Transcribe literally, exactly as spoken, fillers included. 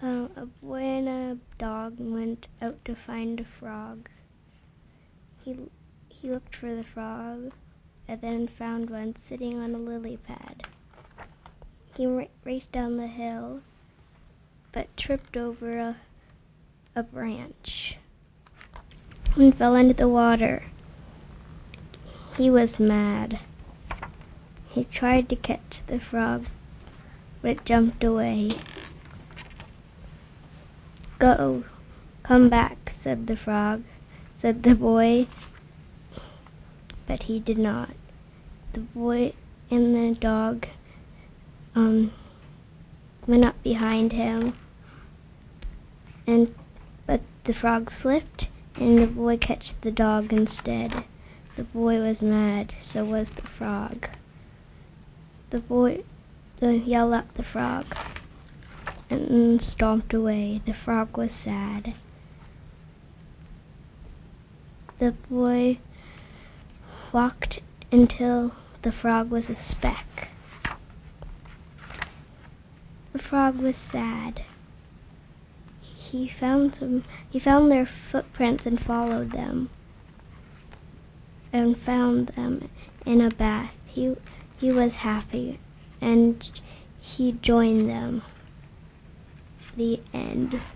Uh, a boy and a dog went out to find a frog. He he looked for the frog and then found one sitting on a lily pad. He ra- raced down the hill, but tripped over a, a branch and fell into the water. He was mad. He tried to catch the frog, but it jumped away. Go, come back, said the frog, said the boy, but he did not. The boy and the dog um, went up behind him, and but the frog slipped, and the boy catch the dog instead. The boy was mad, so was the frog. The boy uh, yelled at the frog and stomped away. The frog was sad. The boy walked until the frog was a speck. The frog was sad. He found some, he found their footprints and followed them, and found them in a bath. He he was happy, and he joined them. The end.